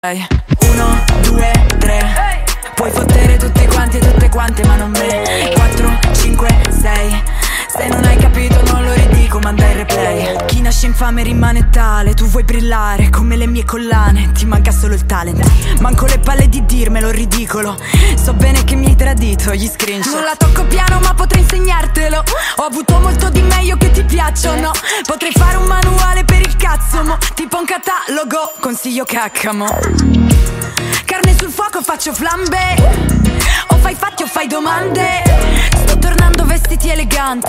1, 2, 3. Puoi fottere tutti quanti e tutte quante ma non me. 4, 5, 6. Se non hai capito non lo ridico, manda il replay. Chi nasce infame rimane tale. Tu vuoi brillare come le mie collane. Ti manca solo il talent. Manco le palle di dirmelo, ridicolo. So bene che mi hai tradito, gli screenshot. Non la tocco piano ma potrei insegnartelo. Ho avuto molto di meglio che ti piacciono. Potrei fare un manuale per il cazzo mo. Tipo un catalogo, consiglio caccamo. Carne sul fuoco faccio flambe. O fai fatti o fai domande. Sto tornando vestiti eleganti.